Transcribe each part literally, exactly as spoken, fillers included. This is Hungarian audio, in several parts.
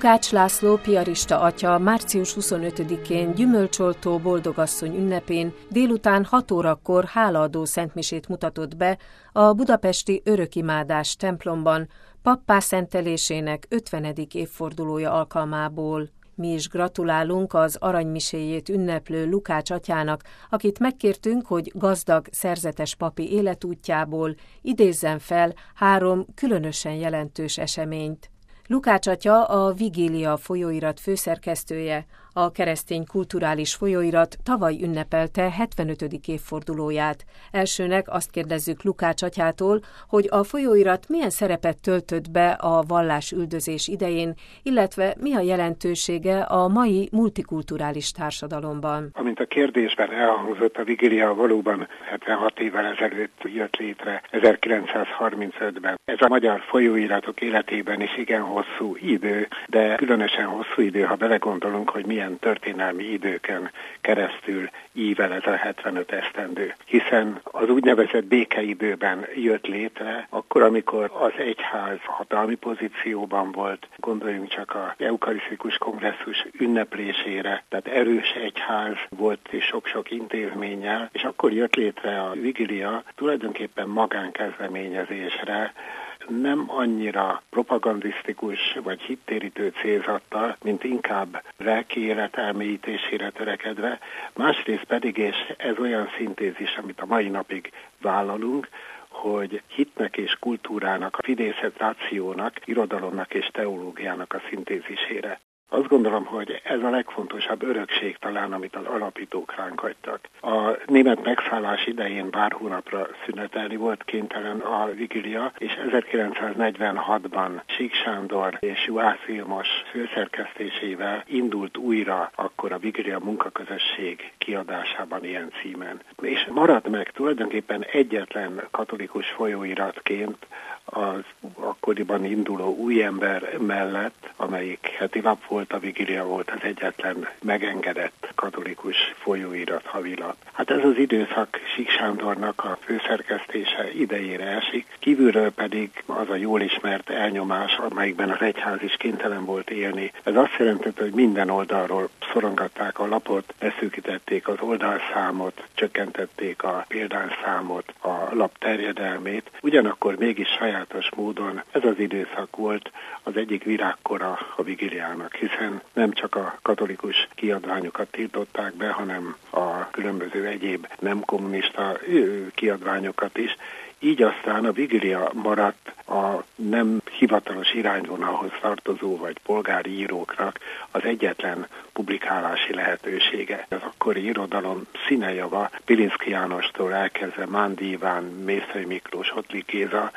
Lukács László piarista atya március huszonötödikén Gyümölcsoltó Boldogasszony ünnepén délután hat órakor hálaadó szentmisét mutatott be a budapesti Örökimádás templomban pappá szentelésének ötvenedik évfordulója alkalmából. Mi is gratulálunk az aranymiséjét ünneplő Lukács atyának, akit megkértünk, hogy gazdag, szerzetes papi életútjából idézzen fel három különösen jelentős eseményt. Lukács atya a Vigília folyóirat főszerkesztője, a Keresztény Kulturális Folyóirat tavaly ünnepelte hetvenötödik évfordulóját. Elsőnek azt kérdezzük Lukács atyától, hogy a folyóirat milyen szerepet töltött be a vallásüldözés idején, illetve mi a jelentősége a mai multikulturális társadalomban. Amint a kérdésben elhangzott, a Vigília valóban hetvenhat évvel ezelőtt jött létre, ezerkilencszázharmincötben. Ez a magyar folyóiratok életében is igen hosszú idő, de különösen hosszú idő, ha belegondolunk, hogy milyen történelmi időken keresztül ível ez a hetvenöt esztendő. Hiszen az úgynevezett békeidőben jött létre, akkor, amikor az egyház hatalmi pozícióban volt, gondoljunk csak az eukarisztikus kongresszus ünneplésére, tehát erős egyház volt és sok-sok intézménnyel, és akkor jött létre a Vigília tulajdonképpen magánkezdeményezésre, nem annyira propagandisztikus vagy hittérítő célzattal, mint inkább lelki élet elmélyítésére törekedve, másrészt pedig, és ez olyan szintézis, amit a mai napig vállalunk, hogy hitnek és kultúrának, a fidészet rációnak, irodalomnak és teológiának a szintézisére. Azt gondolom, hogy ez a legfontosabb örökség talán, amit az alapítók ránk hagytak. A német megszállás idején pár hónapra szünetelni volt kénytelen a Vigília, és ezerkilencszáznegyvenhatban Sík Sándor és Juhász Vilmos főszerkesztésével indult újra akkor a Vigília munkaközösség kiadásában ilyen címen. És maradt meg tulajdonképpen egyetlen katolikus folyóiratként az akkoriban induló Új Ember mellett, amelyik heti lap volt, a Vigília volt az egyetlen megengedett katolikus folyóirat, havilap. Hát ez az időszak Sík Sándornak a főszerkesztése idejére esik, kívülről pedig az a jól ismert elnyomás, amelyikben az egyház is kénytelen volt élni. Ez azt jelentette, hogy minden oldalról szorongatták a lapot, beszűkítették az oldalszámot, csökkentették a példányszámot, a lap terjedelmét, ugyanakkor mégis sajátos módon ez az időszak volt az egyik virágkora a Vigíliának, hiszen nem csak a katolikus kiadványokat tiltották be, hanem a különböző egyéb nem kommunista kiadványokat is. Így aztán a Vigília maradt a nem hivatalos irányvonalhoz tartozó vagy polgári íróknak az egyetlen publikálási lehetősége. Az akkori irodalom színejava Pilinszky Jánostól elkezdve Mándi Iván, Mészöly Miklós, Hottlik Géza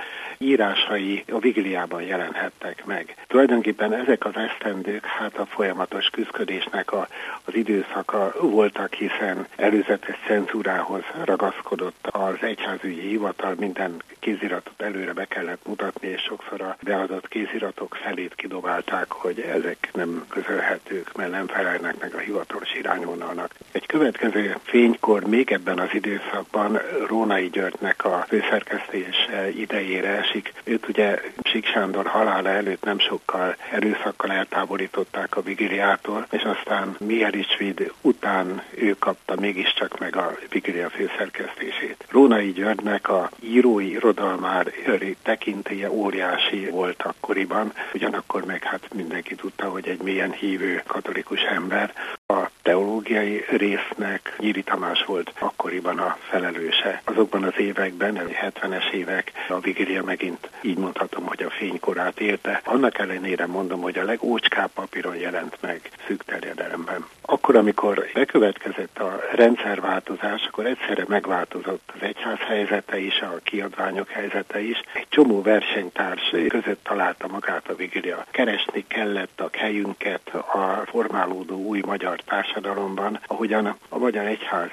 írásai a Vigíliában jelenhettek meg. Tulajdonképpen ezek az esztendők hát a folyamatos küszködésnek a, az időszaka voltak, hiszen előzetes cenzúrához ragaszkodott az egyházügyi hivatal, minden kéziratot előre be kellett mutatni, és sokszor a beadott kéziratok felét kidobálták, hogy ezek nem közölhetők, mert nem felelnek meg a hivatalos irányvonalnak. Egy következő fénykor még ebben az időszakban Rónai Györgynek a főszerkesztés idejére esik. Őt ugye Sík Sándor halála előtt nem sokkal erőszakkal eltávolították a Vigíliától, és aztán Mihelicsvid után ő kapta mégiscsak meg a Vigília főszerkesztését. Rónai Györgynek a írói irodalmári tekintélye óriási volt akkoriban, ugyanakkor meg hát mindenki tudta, hogy egy mélyen hívő katolikus ember. A teológiai résznek Nyíri Tamás volt akkoriban a felelőse. Azokban az években, a hetvenes évek, a Vigília megint így mondhatom, hogy a fénykorát érte. Annak ellenére mondom, hogy a legócskább papíron jelent meg szűk terjedelemben. Akkor, amikor bekövetkezett a rendszerváltozás, akkor egyszerre megváltozott az egyház helyzete is, a kiadványok helyzete is. Egy csomó versenytárs között találta magát a Vigília. Keresni kellett a helyünket a formálódó új magyar társadalomban, ahogyan a magyar egyház is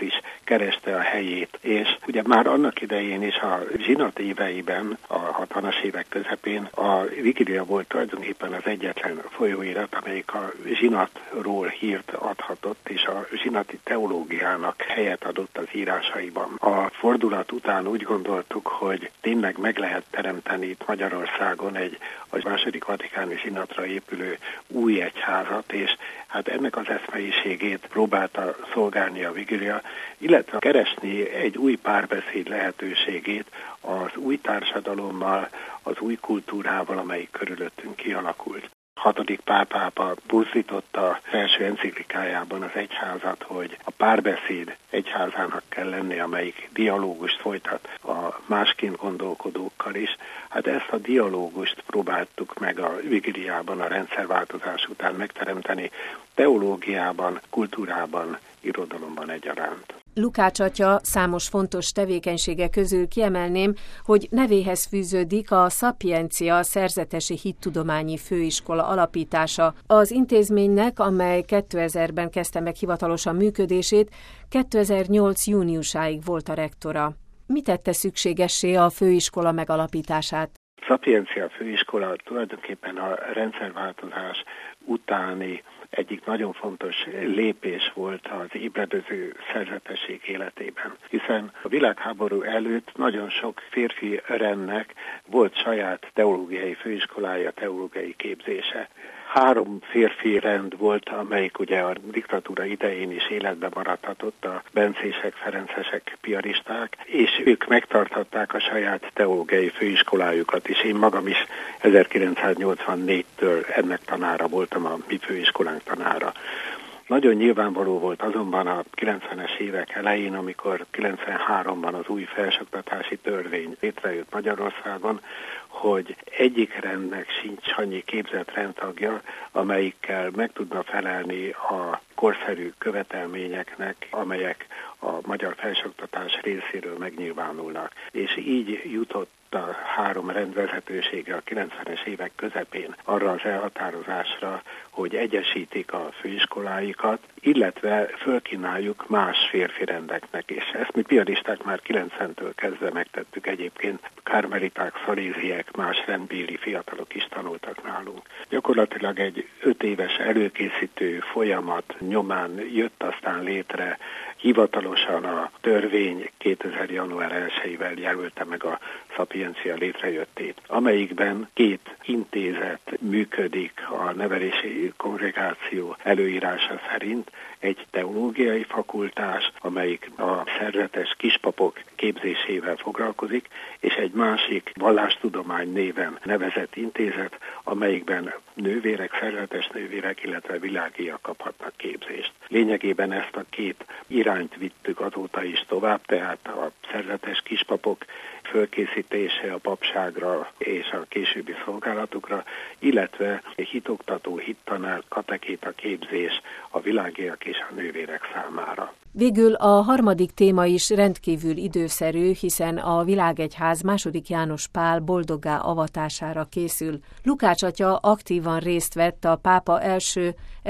kereste a helyét. És ugye már annak idején is a zsinat éveiben, a hatvanas évek közepén a Vigilia volt tulajdonképpen az egyetlen folyóirat, amelyik a zsinatról hírt adhatott, és a zsinati teológiának helyet adott az írásaiban. A fordulat után úgy gondoltuk, hogy tényleg meg lehet teremteni itt Magyarországon egy a második vatikáni zsinatra épülő új egyházat, és hát ennek az eszmeiségét próbálta szolgálni a Vigilia, illetve keresni egy új párbeszéd lehetőségét az új társadalommal, az új kultúrával, amelyik körülöttünk kialakult. Hatodik pápápa buzdította első enciklikájában az egyházat, hogy a párbeszéd egyházának kell lenni, amelyik dialógust folytat a másként gondolkodókkal is. Hát ezt a dialógust próbáltuk meg a Vigiliában, a rendszerváltozás után megteremteni teológiában, kultúrában, irodalomban egyaránt. Lukács atya számos fontos tevékenysége közül kiemelném, hogy nevéhez fűződik a Szapiencia szerzetesi hittudományi főiskola alapítása. Az intézménynek, amely kétezerben kezdte meg hivatalosan működését, kétezer-nyolc júniusáig volt a rektora. Mi tette szükségessé a főiskola megalapítását? Szapiencia főiskola tulajdonképpen a rendszerváltozás utáni egyik nagyon fontos lépés volt az ébredező szerzetesség életében, hiszen a világháború előtt nagyon sok férfi rendnek volt saját teológiai főiskolája, teológiai képzése. Három férfi rend volt, amelyik ugye a diktatúra idején is életben maradhatott, a bencések, ferencesek, piaristák, és ők megtarthatták a saját teológiai főiskolájukat is. Én magam is ezerkilencszáznyolcvannégytől ennek tanára voltam, a mi főiskolánk tanára. Nagyon nyilvánvaló volt azonban a kilencvenes évek elején, amikor kilencvenháromban az új felsőoktatási törvény létrejött Magyarországon, hogy egyik rendnek sincs annyi képzett rendtagja, amelyikkel meg tudna felelni a korszerű követelményeknek, amelyek a magyar felsőoktatás részéről megnyilvánulnak. És így jutott a három rendvezetősége a kilencvenes évek közepén arra az elhatározásra, hogy egyesítik a főiskoláikat, illetve fölkínáljuk más férfi rendeknek is. Ezt mi piaristák már kilencventől kezdve megtettük egyébként. Kármeliták, szaléziek, más rendbéli fiatalok is tanultak nálunk. Gyakorlatilag egy öt éves előkészítő folyamat nyomán jött aztán létre hivatalosan a törvény kétezer. január elsejével jelölte meg a Szapiencia létrejöttét, amelyikben két intézet működik a nevelési kongregáció előírása szerint, egy teológiai fakultás, amelyik a szerzetes kispapok képzésével foglalkozik, és egy másik vallástudomány néven nevezett intézet, amelyikben nővérek, szerzetes nővérek, illetve világiak kaphatnak képzést. Lényegében ezt a két irányt vittük azóta is tovább, tehát a szerzetes kispapok fölkészítése a papságra és a későbbi szolgálatukra, illetve hitoktató, hittanár, katekéta képzés a világiak és a nővérek számára. Végül a harmadik téma is rendkívül időszerű, hiszen a Világegyház második János Pál boldoggá avatására készül. Lukács atya aktívan részt vett a pápa első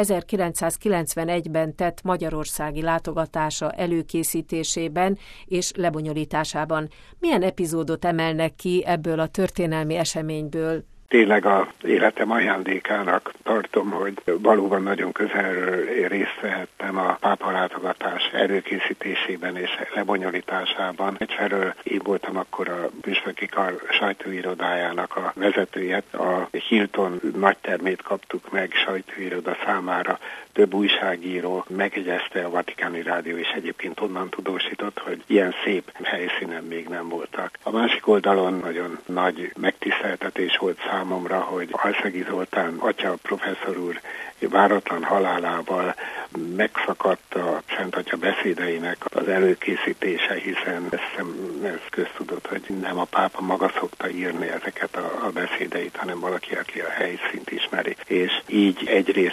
ezerkilencszázkilencvenegyben tett magyarországi látogatása előkészítésében és lebonyolításában. Milyen epizódot emelnek ki ebből a történelmi eseményből? Tényleg az életem ajándékának tartom, hogy valóban nagyon közelről részt vehettem a pápa látogatás előkészítésében és lebonyolításában. Egyfelől én voltam akkor a püspöki kar sajtóirodájának a vezetője. A Hilton nagytermét kaptuk meg sajtóiroda számára. Több újságíró megjegyezte, a Vatikáni Rádió is egyébként onnan tudósított, hogy ilyen szép helyszínen még nem voltak. A másik oldalon nagyon nagy megtiszteltetés volt számomra, hogy Alszegi Zoltán atya professzor úr váratlan halálával megszakadt a Szent Atya beszédeinek az előkészítése, hiszen ez, ez köztudott, hogy nem a pápa maga szokta írni ezeket a, a beszédeit, hanem valaki, aki a helyszínt ismeri. És így egyrészt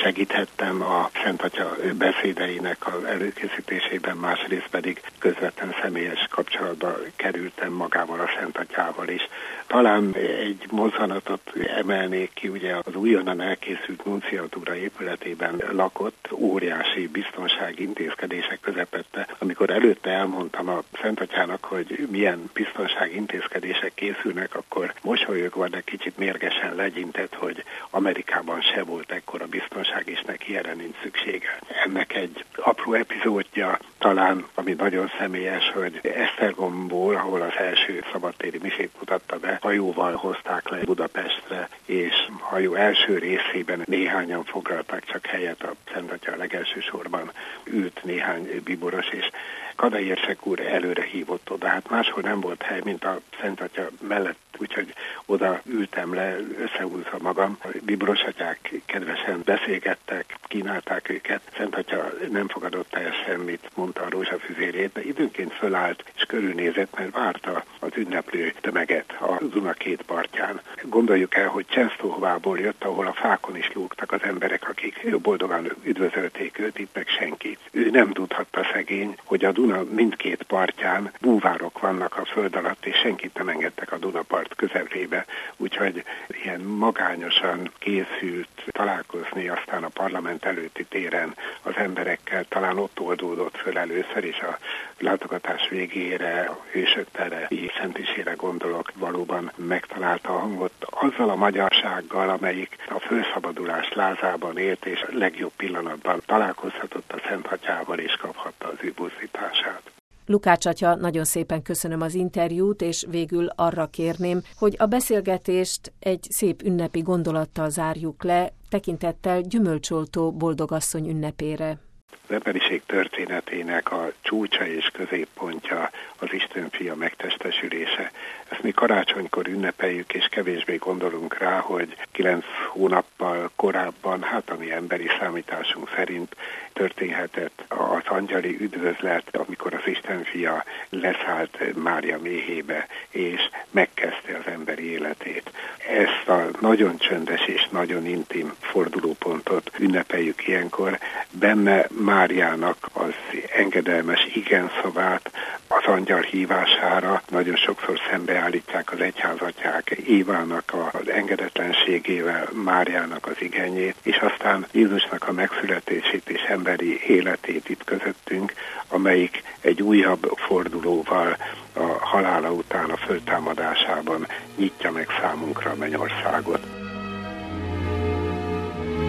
segíthettem a Szent Atya beszédeinek az előkészítésében, másrészt pedig közvetlen személyes kapcsolatba kerültem magával a Szent Atyával is. Talán egy mozzanatot emelnék ki, ugye az újonnan elkészült nunciatúra épületében lakott, óriási biztonsági intézkedések közepette. Amikor előtte elmondtam a Szent Atyának, hogy milyen biztonsági intézkedések készülnek, akkor mosolyogva, de kicsit mérgesen legyintett, hogy Amerikában se volt ekkora biztonság, és neki erre nincs szüksége. Ennek egy apró epizódja talán, ami nagyon személyes, hogy Esztergomból, ahol az első szabadtéri misét mutatta be, hajóval hozták le Budapestre, és hajó első részében néhányan foglalták csak helyet, a Szent Atya a legelső sorban ült néhány bíboros, és Kadai érsek úr előre hívott oda. Hát máshol nem volt hely, mint a Szent Atya mellett, úgyhogy oda ültem le, összehúzva magam. A bíboros atyák kedvesen beszélgettek, kínálták őket. Szent Atya nem fogadott el semmit, mondta a rózsafüzérét, de időnként fölállt és körülnézett, mert várta az ünneplő tömeget a Duna két partján. Gondoljuk el, hogy Csensztóhovából jött, ahol a fákon is lógtak az emberek, akik boldogan üdvözölték őt, itt meg senki. Ő nem tudhatta szegény, hogy a Duna mindkét partján búvárok vannak a föld alatt, és senkit nem engedtek a Dunapart közelébe, úgyhogy ilyen magányosan készült találkozni aztán a parlament előtti téren az emberekkel, talán ott oldódott föl először, és a látogatás végére, a Hősök tere szentisére gondolok, valóban megtalálta a hangot azzal a magyarsággal, amelyik a fölszabadulás lázában élt, és a legjobb pillanatban találkozhatott a Szent Atyával, és kaphatta az ő buzdítását. Lukács atya, nagyon szépen köszönöm az interjút, és végül arra kérném, hogy a beszélgetést egy szép ünnepi gondolattal zárjuk le, tekintettel Gyümölcsoltó boldogasszony ünnepére. Az emberiség történetének a csúcsa és középpontja az Isten fia megtestesülése. Ezt mi karácsonykor ünnepeljük, és kevésbé gondolunk rá, hogy kilenc hónappal korábban, hát a mi emberi számításunk szerint történhetett az angyali üdvözlet, amikor az Isten fia leszállt Mária méhébe, és megkezdte az emberi életét. Ezt a nagyon csöndes és nagyon intim fordulópontot ünnepeljük ilyenkor, benne Máriának az engedelmes igenszavát, az angyal hívására nagyon sokszor szembeállítják az egyházatják Évának az engedetlenségével, Máriának az igenyét, és aztán Jézusnak a megszületését és emberi életét itt közöttünk, amelyik egy újabb fordulóval a halála után a föltámadásában nyitja meg számunkra a mennyországot.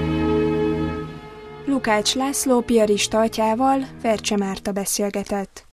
Lukács László piarista atyával Vercse Márta beszélgetett.